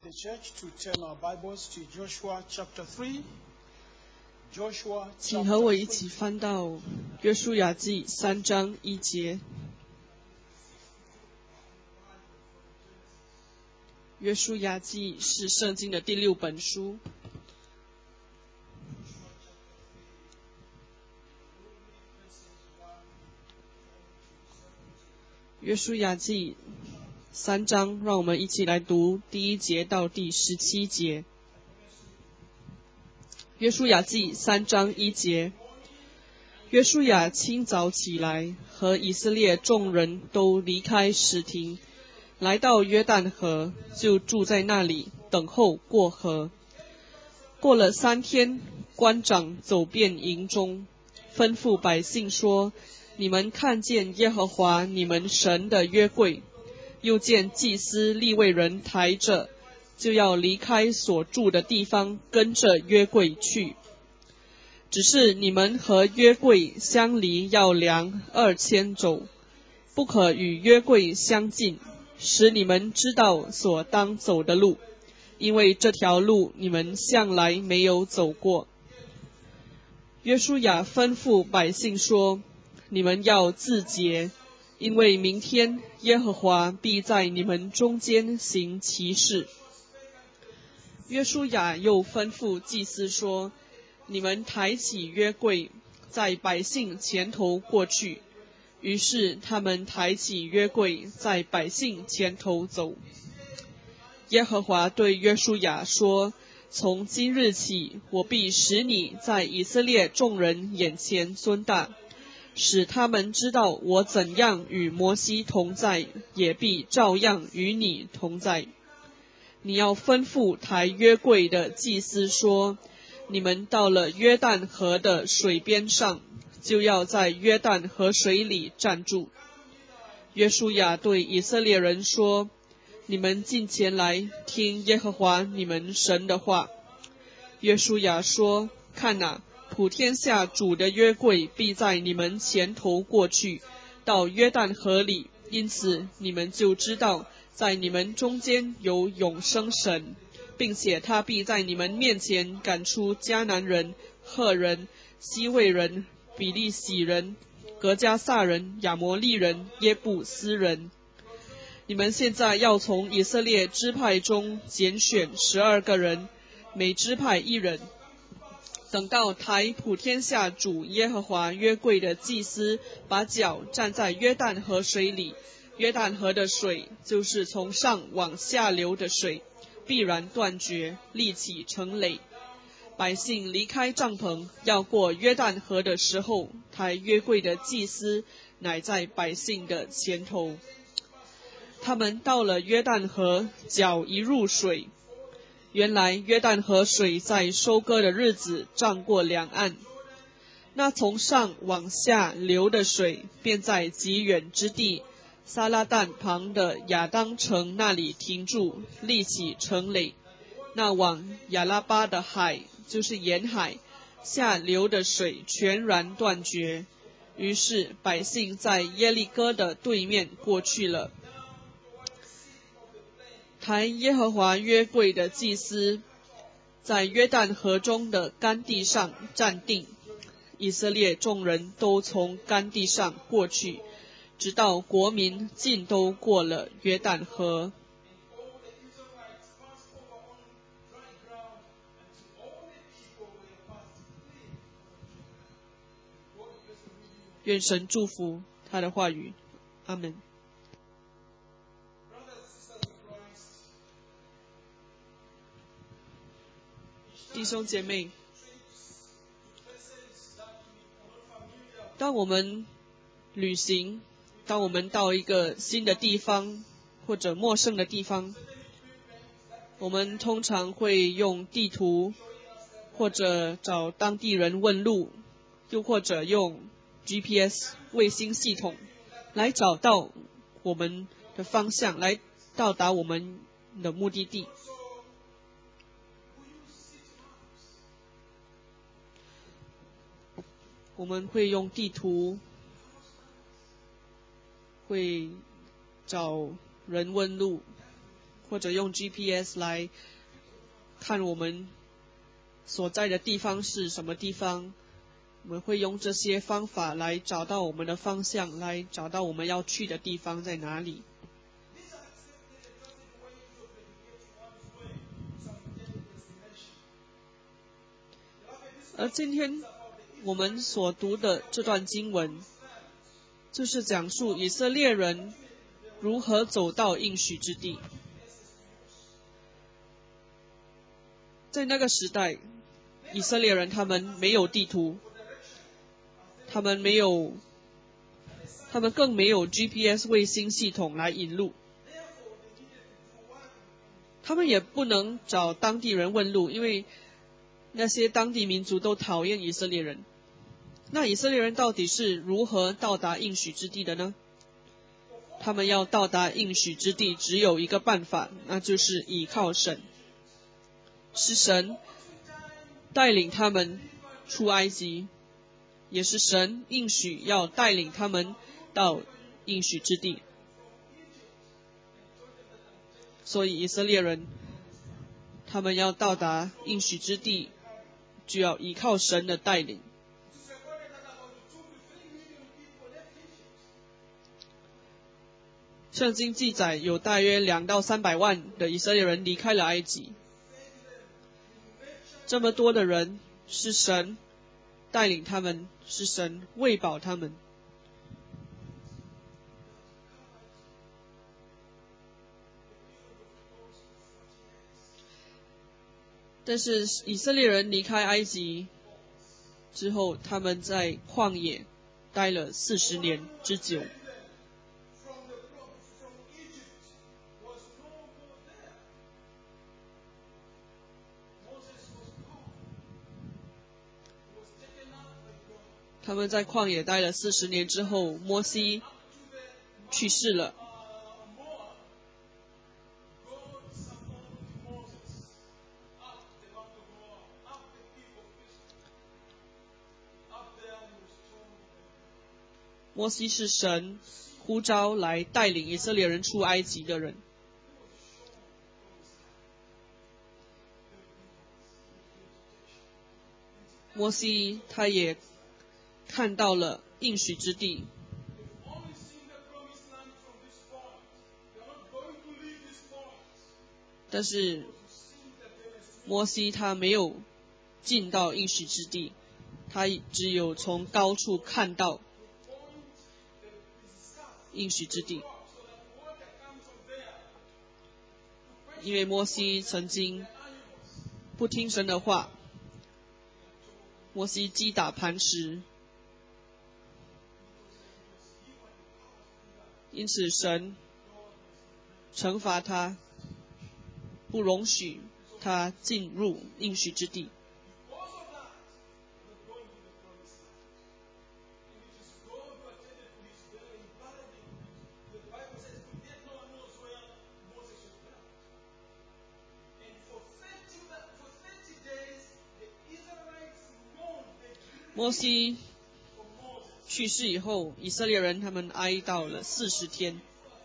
The church to turn our Bibles to Joshua chapter 3. Joshua 请和我一起翻到约书亚记3章1节。约书亚记是圣经的第6本书。约书亚记3章，让我们一起来读第1节到第17节。约书亚记3章1节，约书亚清早起来，和以色列众人都离开什亭，来到约旦河，就住在那里，等候过河。过了3天，官长走遍营中，吩咐百姓说：你们看见耶和华你们神的约柜，又见祭司利未人抬着，就要离开所住的地方，跟着约柜去。只是你们和约柜相离要量2000肘，不可与约柜相近，使你们知道所当走的路，因为这条路你们向来没有走过。约书亚吩咐百姓说：你们要自洁，因为明天耶和华必在你们中间行奇事。约书亚又吩咐祭司说：你们抬起约柜，在百姓前头过去。于是他们抬起约柜，在百姓前头走。耶和华对约书亚说：从今日起，我必使你在以色列众人眼前尊大，使他们知道我怎样与摩西同在，也必照样与你同在。你要吩咐抬约柜的祭司说：你们到了约旦河的水边上，就要在约旦河水里站住。约书亚对以色列人说：你们近前来听耶和华你们神的话。约书亚说：看哪，普天下主的约柜必在你们前头过去，到约旦河里，因此你们就知道在你们中间有永生神，并且他必在你们面前赶出迦南人、赫人、西魏人、比利洗人、革迦撒人、亚摩利人、耶布斯人。你们现在要从以色列支派中拣选12个人，每支派1人。等到抬普天下主耶和华约柜的祭司把脚站在约旦河水里，约旦河的水，就是从上往下流的水，必然断绝，立起成垒。百姓离开帐篷，要过约旦河的时候，抬约柜的祭司乃在百姓的前头。他们到了约旦河，脚一入水，原来约旦河水在收割的日子涨过两岸，那从上往下流的水，便在极远之地撒拉旦旁的亚当城那里停住，立起城垒。那往亚拉巴的海，就是沿海下流的水全然断绝。于是百姓在耶利哥的对面过去了。抬耶和华约柜的祭司在约旦河中的干地上站定，以色列众人都从干地上过去，直到国民尽都过了约旦河。愿神祝福他的话语，阿们。弟兄姐妹，当我们旅行，当我们到一个新的地方或者陌生的地方，我们通常会用地图，或者找当地人问路，又或者用 GPS 卫星系统来找到我们的方向，来到达我们的目的地。我们会用地图，会找人问路， 或者用 GPS 来看我们所在的地方是什么地方。我们会用这些方法来找到我们的方向，来找到我们要去的地方在哪里。而今天我们所读的这段经文，就是讲述以色列人如何走到应许之地。在那个时代，以色列人他们没有地图，他们更没有 GPS 卫星系统来引路，他们也不能找当地人问路，因为那些当地民族都讨厌以色列人。那以色列人到底是如何到达应许之地的呢？他们要到达应许之地只有一个办法，那就是倚靠神，是神带领他们出埃及，也是神应许要带领他们到应许之地。所以以色列人他们要到达应许之地，就要依靠神的带领。圣经记载有大约2到300万的以色列人离开了埃及。这么多的人是神带领他们，是神喂饱他们。但是以色列人离开埃及之后，他们在旷野待了40年之久。他们在旷野待了40年之后，摩西去世了。摩西是神呼召来带领以色列人出埃及的人。摩西他也看到了应许之地，但是摩西他没有进到应许之地，他只有从高处看到应许之地。因为摩西曾经不听神的话，摩西击打磐石，因此神惩罚他，不容许他进入应许之地。摩西去世以后，以色列人他们哀悼了40天。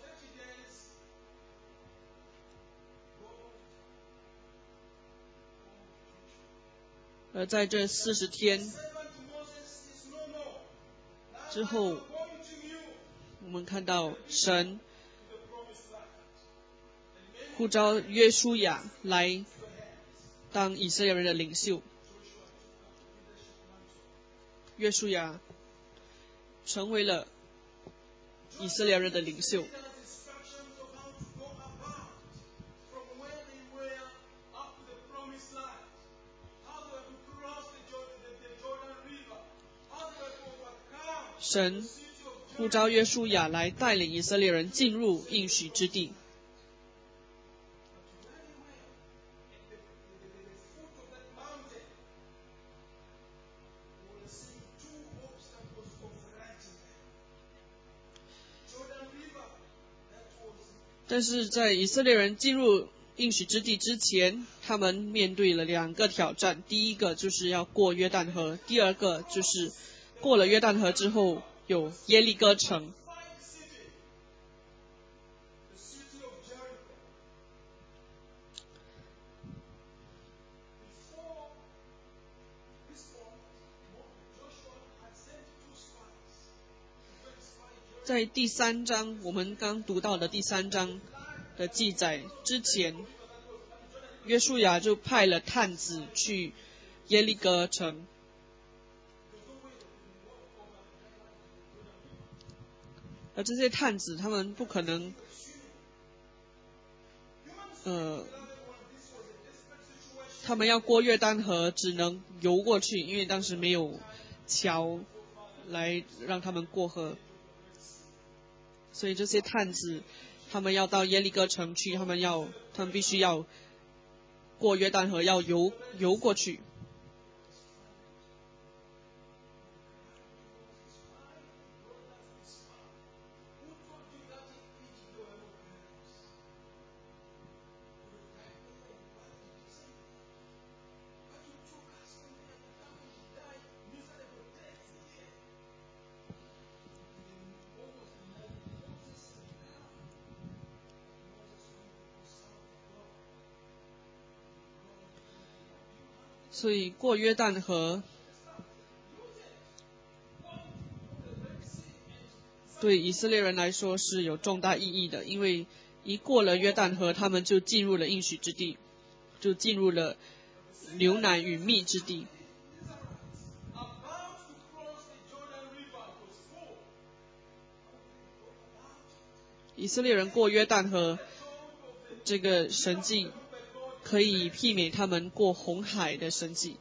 而在这40天之后，我们看到神呼召约书亚来当以色列人的领袖。约书亚成为了以色列人的领袖。神呼召约书亚来带领以色列人进入应许之地。但是在以色列人进入应许之地之前，他们面对了2个挑战。第一个就是要过约旦河，第二个就是过了约旦河之后有耶利哥城。 在第3章，我们刚读到的第3章的记载之前，约书亚就派了探子去耶利哥城。而这些探子他们不可能他们要过约旦河只能游过去，因为当时没有桥来让他们过河，所以这些探子他们要到耶利哥城去，他们必须要过约旦河，要游过去。所以过约旦河对以色列人来说是有重大意义的，因为一过了约旦河，他们就进入了应许之地，就进入了流奶与蜜之地。以色列人过约旦河这个神迹可以媲美他们过红海的神迹。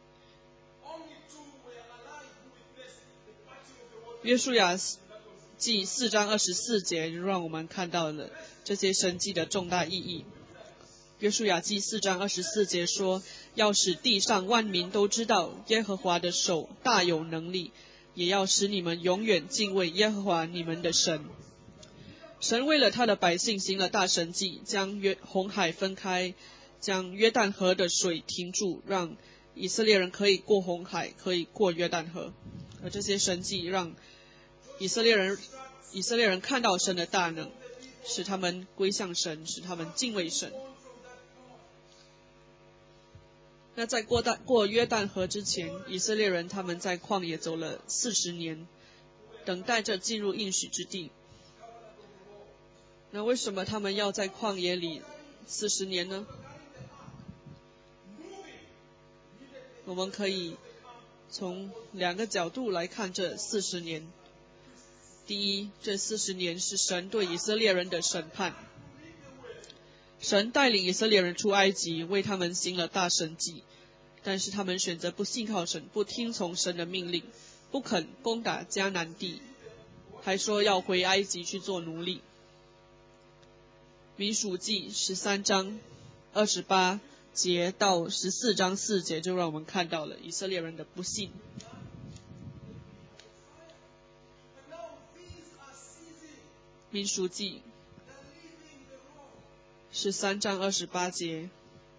约书亚记4章24节让我们看到了这些神迹的重大意义。约书亚记4章24节说，要使地上万民都知道耶和华的手大有能力，也要使你们永远敬畏耶和华你们的神。神为了他的百姓行了大神迹，将红海分开，将约旦河的水停住，让以色列人可以过红海，可以过约旦河。而这些神迹让以色列人看到神的大能，使他们归向神，使他们敬畏神。那在过约旦河之前，以色列人他们在旷野走了40年，等待着进入应许之地。那为什么他们要在旷野里40年呢？我们可以从2个角度来看这40年。第一，这40年是神对以色列人的审判。神带领以色列人出埃及，为他们行了大神迹，但是他们选择不信靠神，不听从神的命令，不肯攻打迦南地，还说要回埃及去做奴隶。民数记13章28节到14章4节就让我们看到了以色列人的不信。民数记13章28节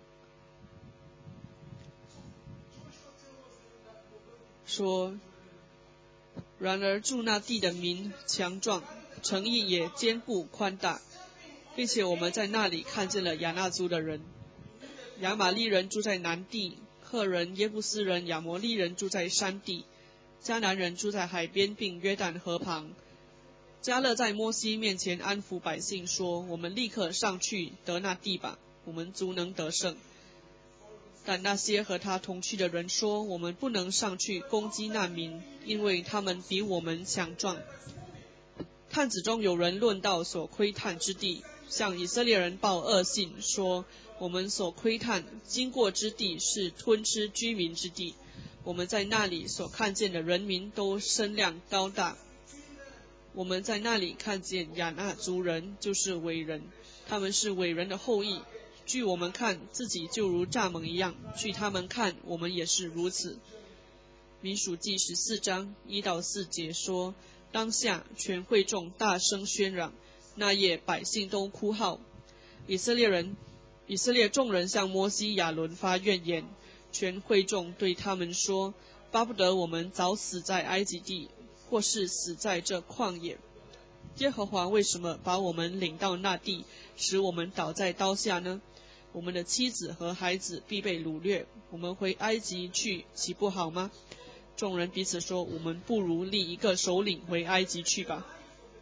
说，然而住那地的民强壮，城邑也坚固宽大，并且我们在那里看见了亚衲族的人，亚玛利人住在南地，赫人、耶布斯人、亚摩利人住在山地，迦南人住在海边并约旦河旁。迦勒在摩西面前安抚百姓说，我们立刻上去得那地吧，我们足能得胜。但那些和他同去的人说，我们不能上去攻击那民，因为他们比我们强壮。探子中有人论到所窥探之地，向以色列人报恶信，说我们所窥探经过之地是吞吃居民之地，我们在那里所看见的人民都身量高大。我们在那里看见亚衲族人，就是伟人，他们是伟人的后裔，据我们看自己就如蚱蜢一样，据他们看我们也是如此。民数记14章1到4节说，当下全会众大声喧嚷，那夜百姓都哭号。以色列众人向摩西亚伦发怨言，全会众对他们说，巴不得我们早死在埃及地，或是死在这旷野。耶和华为什么把我们领到那地，使我们倒在刀下呢？我们的妻子和孩子必被掳掠，我们回埃及去，岂不好吗？众人彼此说，我们不如立一个首领回埃及去吧。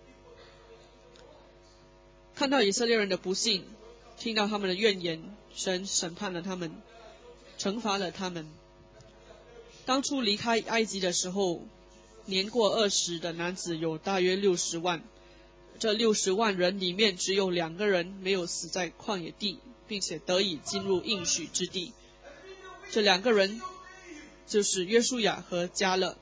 看到以色列人的不幸，听到他们的怨言，神审判了他们，惩罚了他们。当初离开埃及的时候，年过20的男子有大约60万，这60万人里面只有2个人没有死在旷野地，并且得以进入应许之地。这2个人就是约书亚和迦勒。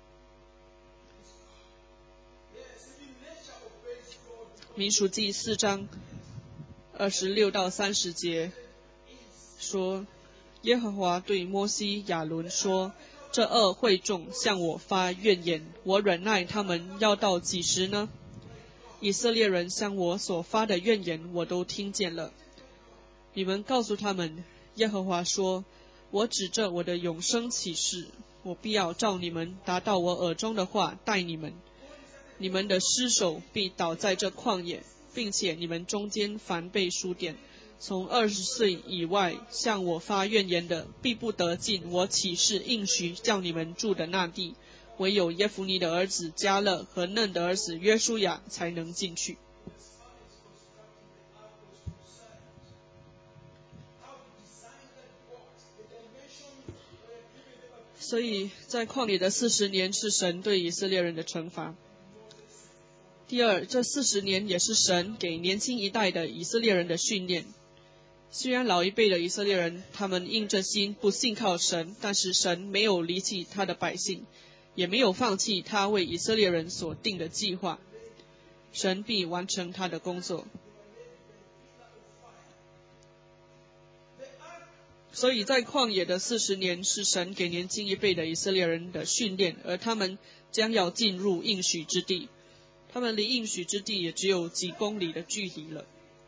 民数记4章26到30节说，耶和华对摩西亚伦说，这恶会众向我发怨言，我忍耐他们要到几时呢？以色列人向我所发的怨言我都听见了。你们告诉他们，耶和华说，我指着我的永生起誓，我必要照你们达到我耳中的话待你们。你们的尸首必倒在这旷野，并且你们中间凡被数点，从20岁以外向我发怨言的，必不得进我起誓应许叫你们住的那地，唯有耶孚尼的儿子迦勒和嫩的儿子约书亚才能进去。所以在旷野的40年是神对以色列人的惩罚。第二，这40年也是神给年轻一代的以色列人的训练。虽然老一辈的以色列人他们硬着心不信靠神，但是神没有离弃他的百姓，也没有放弃他为以色列人所定的计划。神必完成他的工作。所以在旷野的40年是神给年轻一辈的以色列人的训练，而他们将要进入应许之地。他们离应许之地也只有几公里的距离了。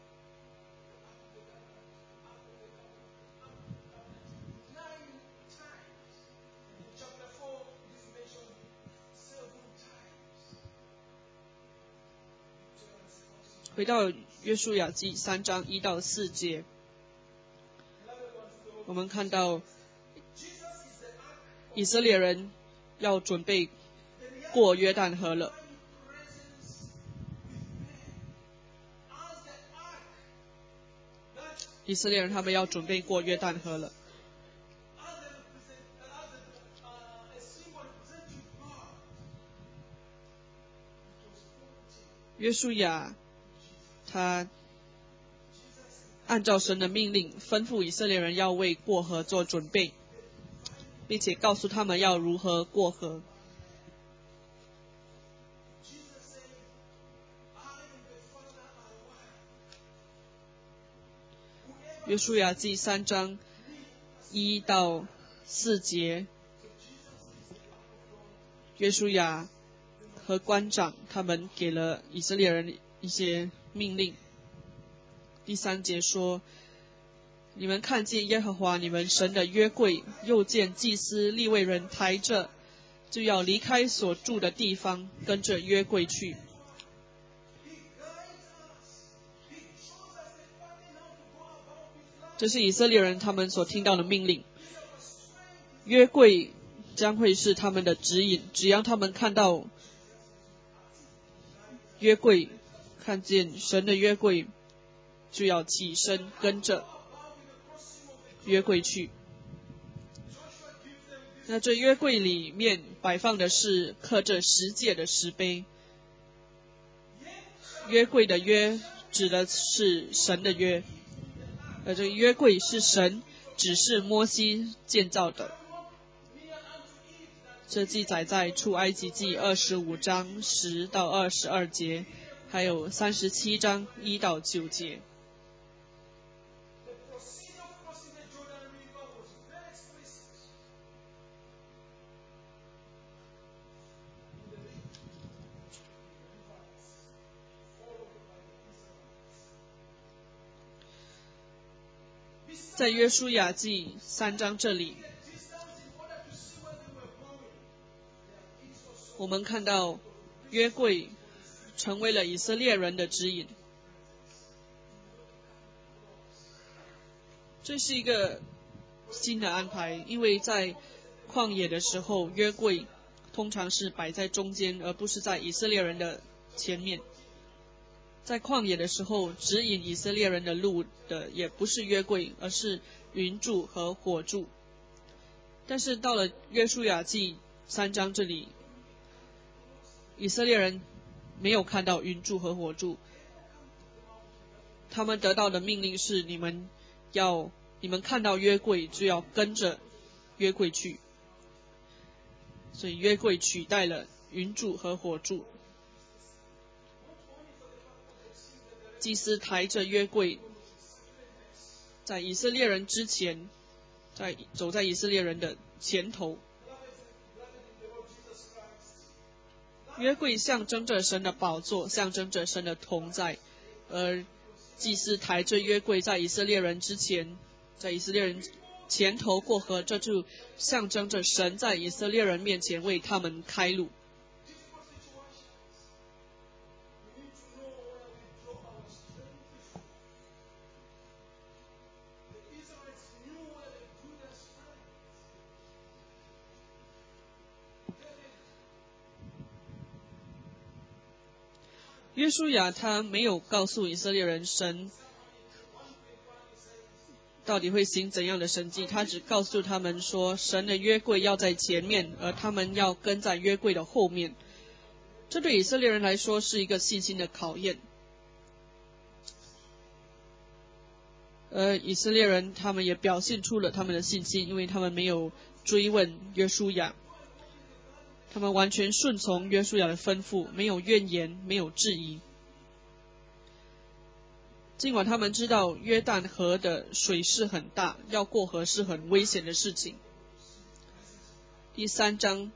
回到约书亚记3章1到4节，我们看到以色列人要准备过约旦河了。以色列人他们要准备过约旦河了。约书亚他按照神的命令吩咐以色列人要为过河做准备，并且告诉他们要如何过河。约书亚记3章1到4节，约书亚和官长他们给了以色列人一些命令。第3节说，你们看见耶和华你们神的约柜，又见祭司利未人抬着，就要离开所住的地方，跟着约柜去。这是以色列人他们所听到的命令。约柜将会是他们的指引，只要他们看到约柜，看见神的约柜，就要起身跟着约柜去。那这约柜里面摆放的是刻着十诫的石碑。约柜的约指的是神的约，而这个约柜是神指示摩西建造的。这记载在出埃及记25章10到22节，还有37章1到9节。在约书亚记3章这里，我们看到约柜成为了以色列人的指引。这是一个新的安排，因为在旷野的时候，约柜通常是摆在中间，而不是在以色列人的前面。 在旷野的时候，指引以色列人的路的也不是约柜，而是云柱和火柱。但是到了约书亚记3章这里，以色列人没有看到云柱和火柱，他们得到的命令是你们看到约柜就要跟着约柜去，所以约柜取代了云柱和火柱。祭司抬着约柜，在以色列人之前，走在以色列人的前头。约柜象征着神的宝座，象征着神的同在，而祭司抬着约柜在以色列人之前，在以色列人前头过河，这就象征着神在以色列人面前为他们开路。约书亚他没有告诉以色列人神到底会行怎样的神迹，他只告诉他们说神的约柜要在前面，而他们要跟在约柜的后面。这对以色列人来说是一个信心的考验。而以色列人他们也表现出了他们的信心，因为他们没有追问约书亚，他们完全顺从约书亚的吩咐，没有怨言，没有质疑。尽管他们知道约旦河的水势很大，要过河是很危险的事情。第3章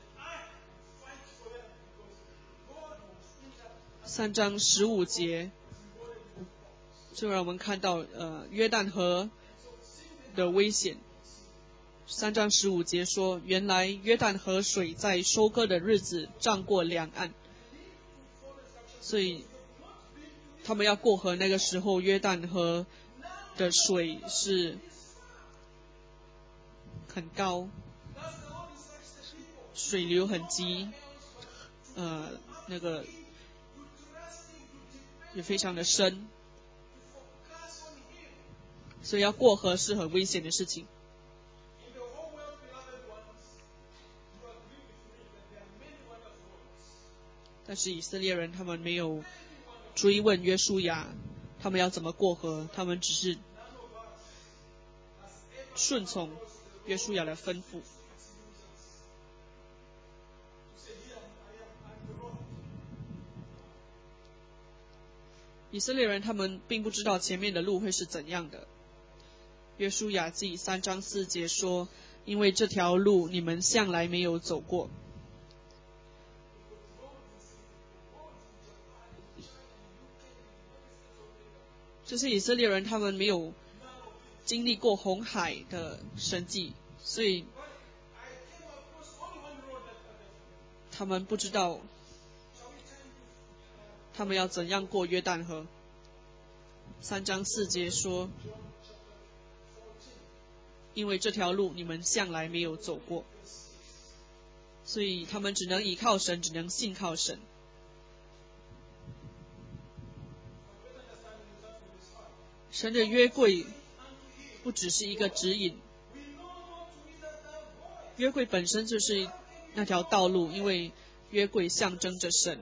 15节，就让我们看到约旦河的危险。3章15节说，原来约旦河水在收割的日子涨过两岸，所以他们要过河那个时候，约旦河的水是很高，水流很急，那个也非常的深，所以要过河是很危险的事情。但是以色列人他们没有追问约书亚他们要怎么过河，他们只是顺从约书亚的吩咐。以色列人他们并不知道前面的路会是怎样的。约书亚记3章4节说，因为这条路你们向来没有走过。这些以色列人他们没有经历过红海的神迹，所以他们不知道他们要怎样过约旦河。3章4节说，因为这条路你们向来没有走过，所以他们只能依靠神，只能信靠神。神的约柜不只是一个指引，约柜本身就是那条道路，因为约柜象征着神。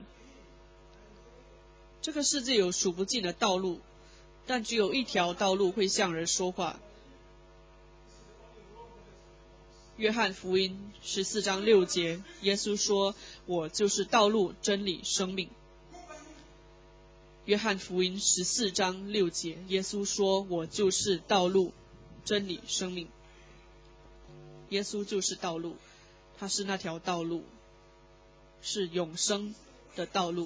这个世界有数不尽的道路，但只有一条道路会向人说话。约翰福音14章6节，耶稣说，我就是道路真理生命。约翰福音14章6节，耶稣说，我就是道路真理生命。耶稣就是道路，他是那条道路，是永生的道路。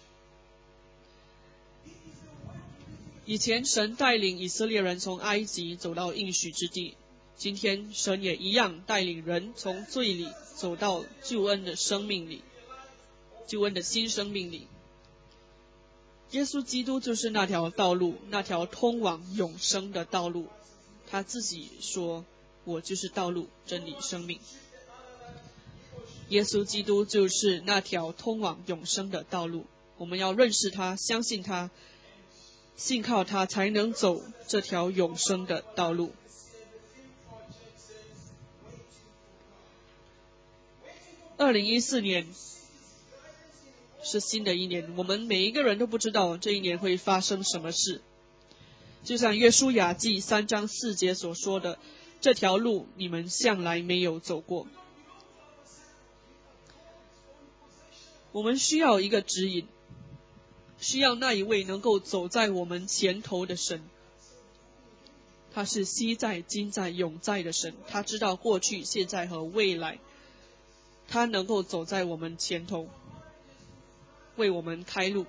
以前神带领以色列人从埃及走到应许之地，今天神也一样带领人从罪里走到救恩的生命里，救恩的新生命里。耶稣基督就是那条道路，那条通往永生的道路。他自己说，我就是道路真理生命。耶稣基督就是那条通往永生的道路。 我们要认识他，相信他，信靠他，才能走这条永生的道路。2014年是新的一年，我们每一个人都不知道这一年会发生什么事。就像约书亚记3章4节所说的，这条路你们向来没有走过。我们需要一个指引，需要那一位能够走在我们前头的神。他是昔在、今在、永在的神，他知道过去、现在和未来，他能够走在我们前头，为我们开路。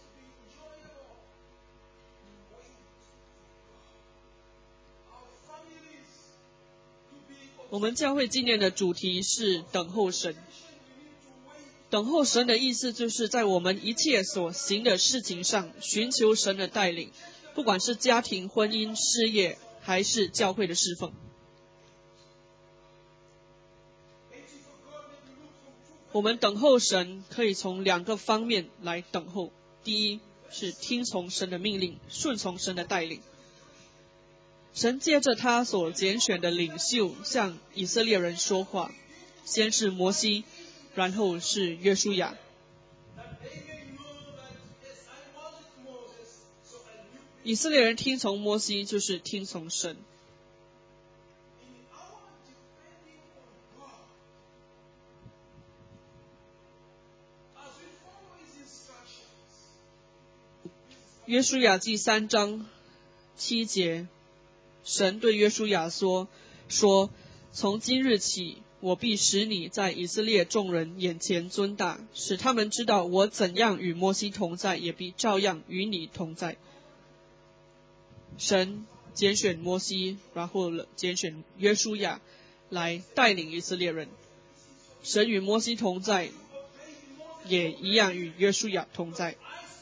我们教会今年的主题是等候神。等候神的意思就是在我们一切所行的事情上寻求神的带领，不管是家庭、婚姻、事业还是教会的侍奉。我们等候神可以从2个方面来等候。第一是听从神的命令，顺从神的带领。神借着他所拣选的领袖向以色列人说话，先是摩西，然后是约书亚。以色列人听从摩西就是听从神。约书亚记3章7节，神对约书亚说，从今日起，我必使你在以色列众人眼前尊大，使他们知道我怎样与摩西同在，也必照样与你同在。神拣选摩西，然后拣选约书亚来带领以色列人。神与摩西同在，也一样与约书亚同在。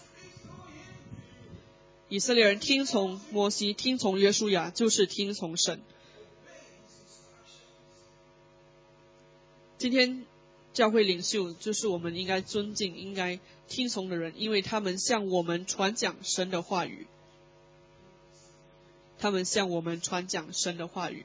以色列人听从摩西，听从约书亚，就是听从神。今天教会领袖就是我们应该尊敬、应该听从的人，因为他们向我们传讲神的话语。他们向我们传讲神的话语。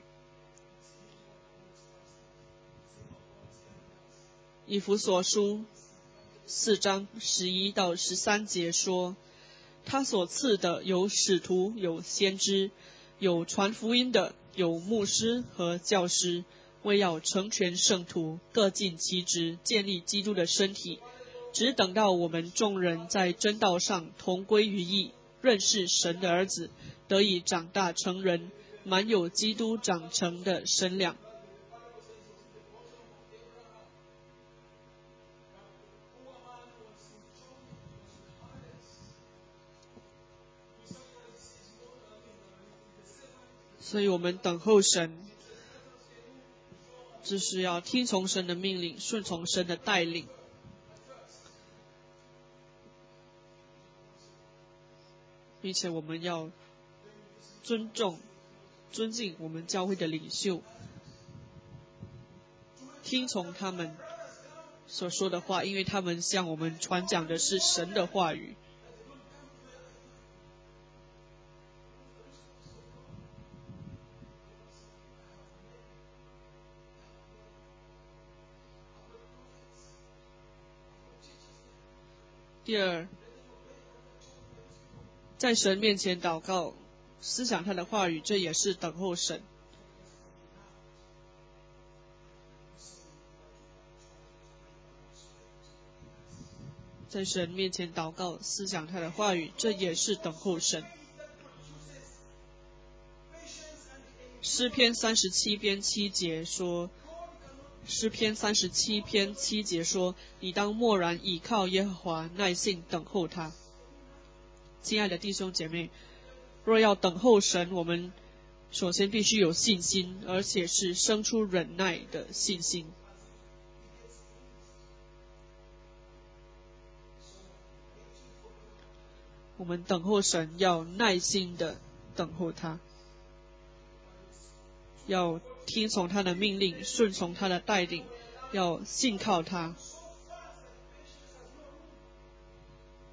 以弗所书4章11到13节说，他所赐的有使徒，有先知，有传福音的，有牧师和教师，为要成全圣徒，各尽其职，建立基督的身体，只等到我们众人在真道上同归于一，认识神的儿子，得以长大成人，满有基督长成的身量。所以我们等候神，就是要听从神的命令，顺从神的带领。并且我们要尊敬我们教会的领袖，听从他们所说的话，因为他们向我们传讲的是神的话语。第二，在神面前祷告，思想他的话语，这也是等候神。在神面前祷告，思想他的话语，这也是等候神。诗篇37篇7节说，诗篇37篇7节说，你当默然倚靠耶和华，耐心等候他。亲爱的弟兄姐妹，若要等候神，我们首先必须有信心，而且是生出忍耐的信心。我们等候神，要耐心的等候他，要听从他的命令，顺从他的带领，要信靠他。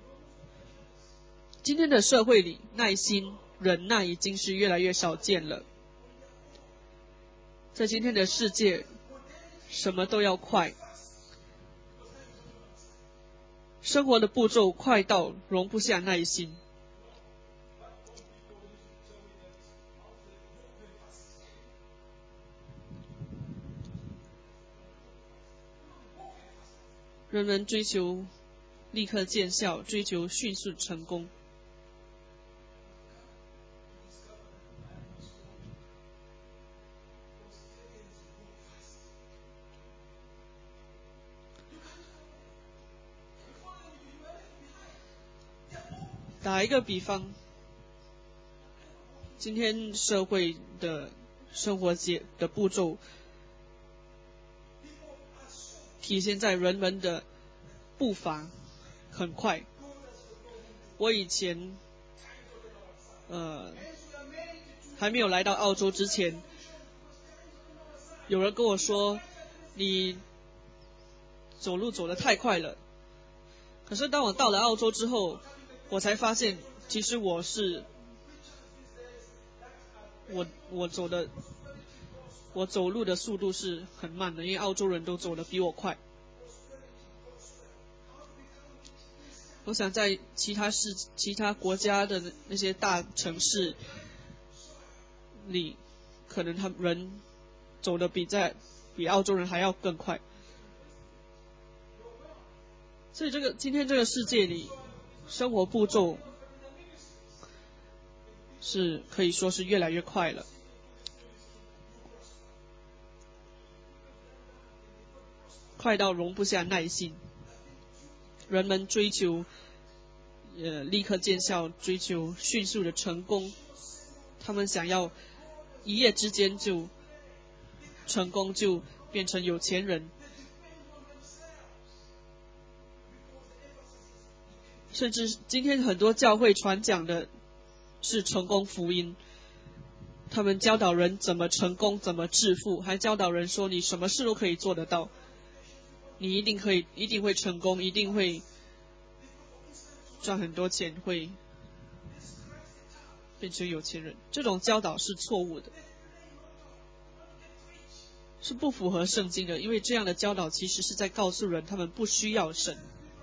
今天的社会里，耐心、忍耐已经是越来越少见了。在今天的世界，什么都要快，生活的步骤快到容不下耐心。人们追求立刻见效，追求迅速成功。打一个比方，今天社会的生活节的步骤体现在人们的步伐很快。我以前还没有来到澳洲之前，有人跟我说你走路走得太快了。可是当我到了澳洲之后，我才发现其实我走路的速度是很慢的，因为澳洲人都走得比我快。我想在其他国家的那些大城市里，可能他们人走得比澳洲人还要更快。所以今天这个世界里，生活步骤是可以说是越来越快了。快到容不下耐心，人们追求立刻见效，追求迅速的成功，他们想要一夜之间就成功，就变成有钱人。甚至今天很多教会传讲的是成功福音，他们教导人怎么成功，怎么致富，还教导人说你什么事都可以做得到，你一定会成功，一定会赚很多钱，会变成有钱人。这种教导是错误的，是不符合圣经的，因为这样的教导其实是在告诉人他们不需要神。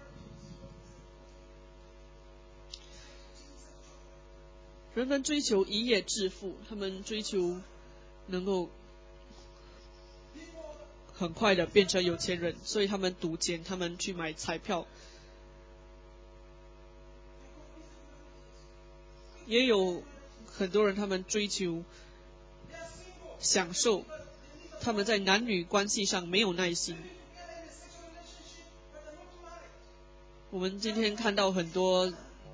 人们追求一夜致富，他们追求能够很快的变成有钱人，所以他们赌钱，他们去买彩票。也有很多人他们追求享受，他们在男女关系上没有耐心。我们今天看到很多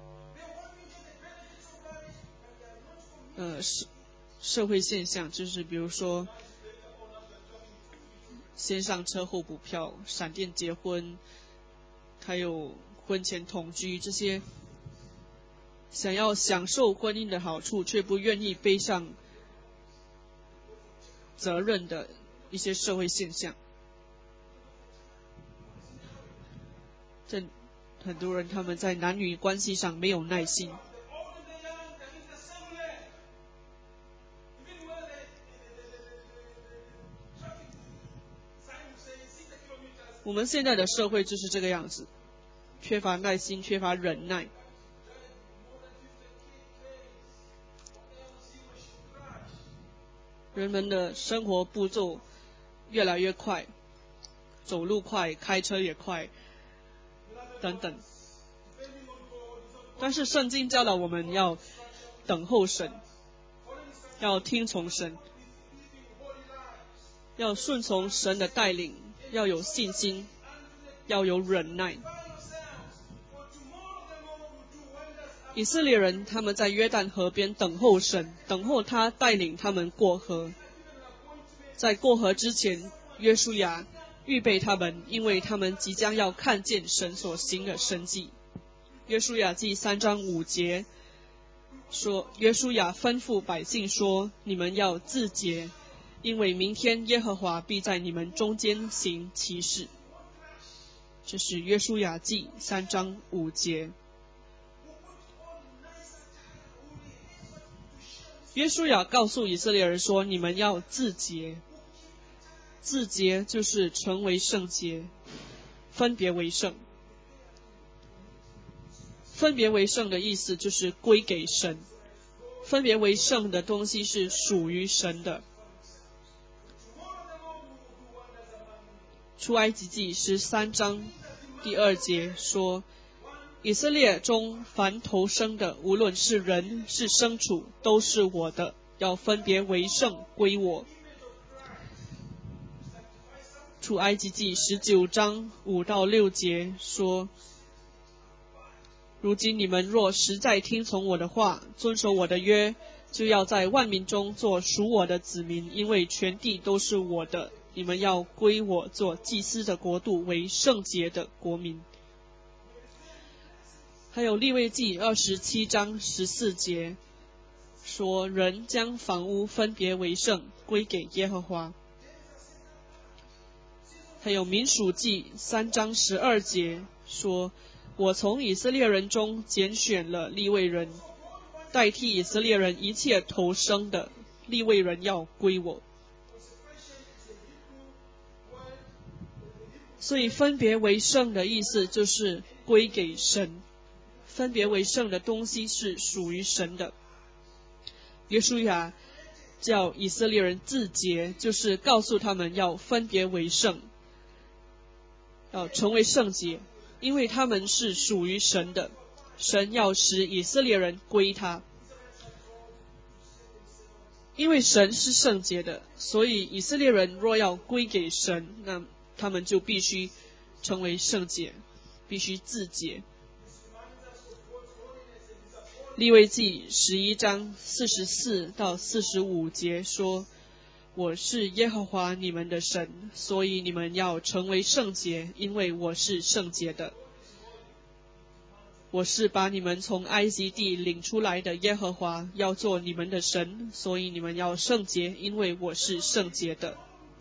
社会现象，就是比如说先上车后补票、闪电结婚，还有婚前同居，这些想要享受婚姻的好处却不愿意背上责任的一些社会现象。很多人他们在男女关系上没有耐心。我们现在的社会就是这个样子，缺乏耐心，缺乏忍耐。人们的生活步骤越来越快，走路快，开车也快，等等。但是圣经教导我们要等候神，要听从神，要顺从神的带领，要有信心，要有忍耐。以色列人他们在约旦河边等候神，等候他带领他们过河。在过河之前，约书亚预备他们，因为他们即将要看见神所行的神迹。约书亚记3章5节说，约书亚吩咐百姓说，你们要自洁，因为明天耶和华必在你们中间行奇事。这是约书亚记3章5节。 约书亚告诉以色列人说，你们要自洁。自洁就是成为圣洁，分别为圣。分别为圣的意思就是归给神，分别为圣的东西是属于神的。出埃及记13章第2节说，以色列中凡头生的，无论是人是牲畜，都是我的，要分别为圣归我。出埃及记19章5到6节说，如今你们若实在听从我的话，遵守我的约，就要在万民中做属我的子民，因为全地都是我的，你们要归我做祭司的国度，为圣洁的国民。还有利未记27章14节说，人将房屋分别为圣，归给耶和华。还有民数记3章12节说，我从以色列人中拣选了利未人，代替以色列人一切头生的，利未人要归我。所以分别为圣的意思就是归给神，分别为圣的东西是属于神的。约书亚叫以色列人自洁，就是告诉他们要分别为圣，要成为圣洁，因为他们是属于神的，神要使以色列人归他。因为神是圣洁的，所以以色列人若要归给神，那他们就必须成为圣洁，必须自洁。利未记11章44到45节说，我是耶和华你们的神，所以你们要成为圣洁，因为我是圣洁的。我是把你们从埃及地领出来的耶和华，要做你们的神，所以你们要圣洁，因为我是圣洁的。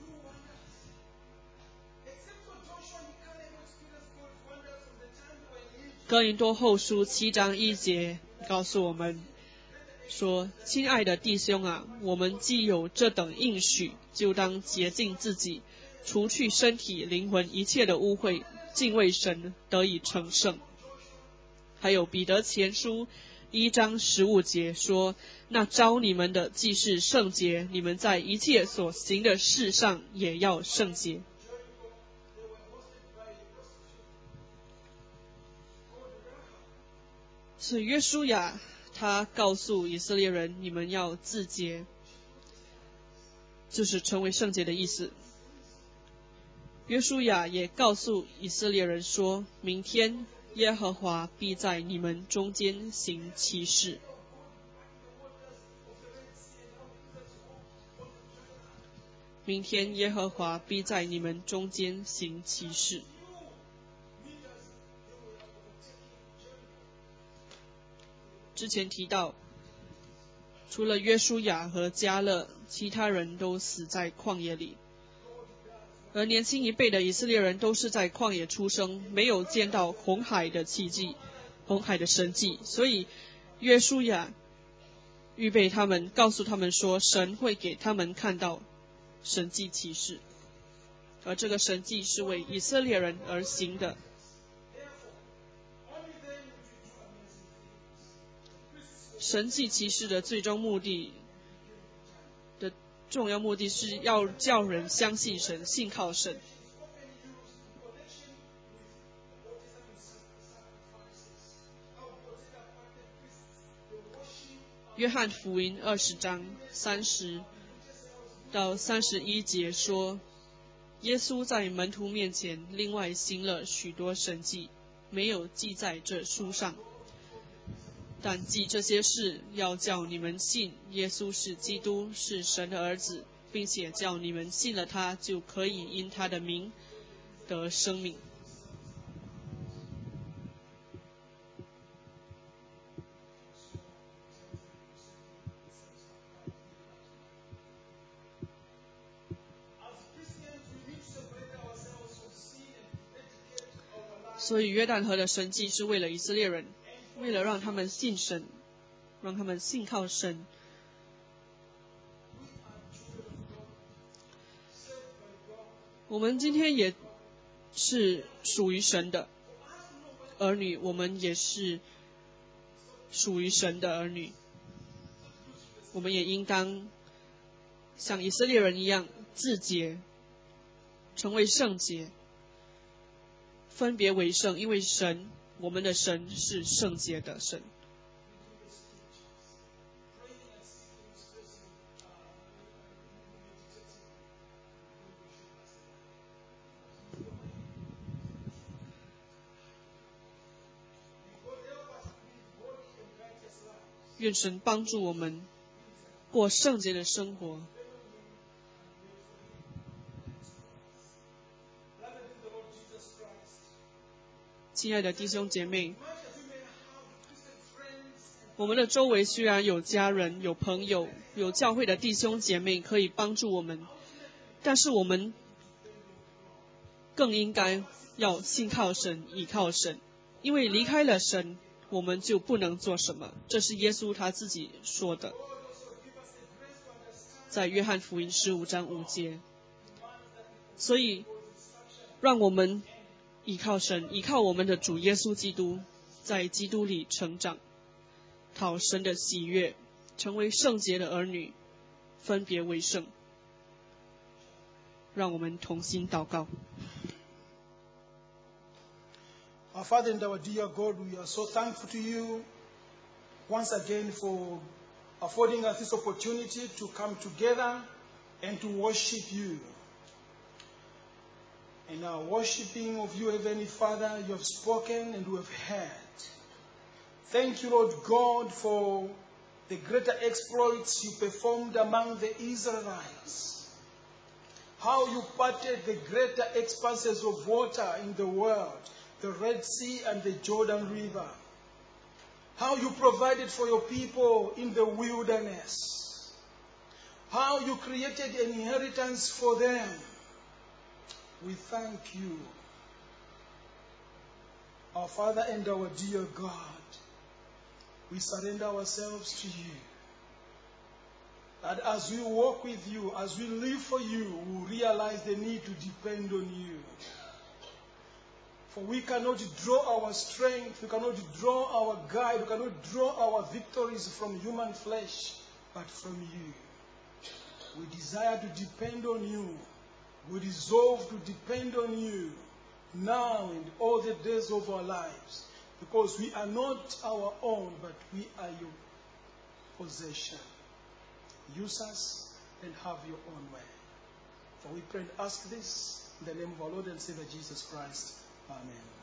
哥林多后书7章1节告诉我们说，亲爱的弟兄啊，我们既有这等应许，就当洁净自己，除去身体灵魂一切的污秽，敬畏神，得以成圣。还有彼得前书1章15节说，那召你们的既是圣洁，你们在一切所行的事上也要圣洁。所以约书亚他告诉以色列人，你们要自洁，就是成为圣洁的意思。约书亚也告诉以色列人说，明天耶和华必在你们中间行奇事。明天耶和华必在你们中间行奇事。之前提到，除了约书亚和迦勒，其他人都死在旷野里。而年轻一辈的以色列人都是在旷野出生，没有见到红海的奇迹，红海的神迹，所以约书亚预备他们，告诉他们说，神会给他们看到神迹奇事，而这个神迹是为以色列人而行的。神迹奇事的最终目的的重要目的是要叫人相信神，信靠神。约翰福音20章30到31节说，耶稣在门徒面前另外行了许多神迹，没有记在这书上，但记这些事，要叫你们信耶稣是基督，是神的儿子，并且叫你们信了他，就可以因他的名得生命。所以约旦河的神迹是为了以色列人，为了让他们信神，让他们信靠神， 我们今天也是属于神的儿女，我们也是属于神的儿女，我们也应当像以色列人一样自洁，成为圣洁，分别为圣，因为神，我们的神是圣洁的神。愿神帮助我们过圣洁的生活。亲爱的弟兄姐妹，我们的周围虽然有家人、有朋友、有教会的弟兄姐妹可以帮助我们，但是我们更应该要信靠神、倚靠神，因为离开了神，我们就不能做什么。这是耶稣他自己说的，在约翰福音15章5节。所以让我们依靠神，依靠我们的主耶稣基督，在基督里成长，讨神的喜悦，成为圣洁的儿女，分别为圣。让我们同心祷告。 Our Father and our dear God, we are so thankful to you once again for affording us this opportunity to come together and to worship you. In our worshiping of you, Heavenly Father, you have spoken and we have heard. Thank you, Lord God, for the greater exploits you performed among the Israelites. How you parted the greater expanses of water in the world, the Red Sea and the Jordan River. How you provided for your people in the wilderness. How you created an inheritance for them. We thank you, our Father and our dear God. We surrender ourselves to you. That as we walk with you, as we live for you, we realize the need to depend on you. For we cannot draw our strength, we cannot draw our guide, we cannot draw our victories from human flesh, but from you. We desire to depend on you. We resolve to depend on you now and all the days of our lives, because we are not our own, but we are your possession. Use us and have your own way. For we pray and ask this in the name of our Lord and Savior Jesus Christ. Amen.